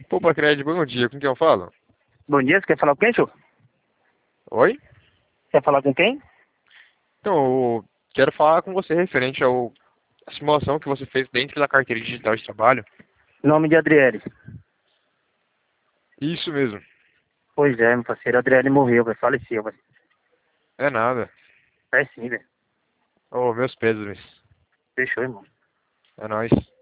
Pô, Pacred, bom dia. Com quem eu falo? Bom dia, você quer falar com quem, senhor? Oi? Quer falar com quem? Então, eu quero falar com você referente à simulação que você fez dentro da carteira digital de trabalho. Nome de Adriele. Isso mesmo. Pois é, meu parceiro, a Adriele morreu, velho, faleceu, velho. É nada. É sim, velho. Ô, meus pêsames. Fechou, irmão. É nóis.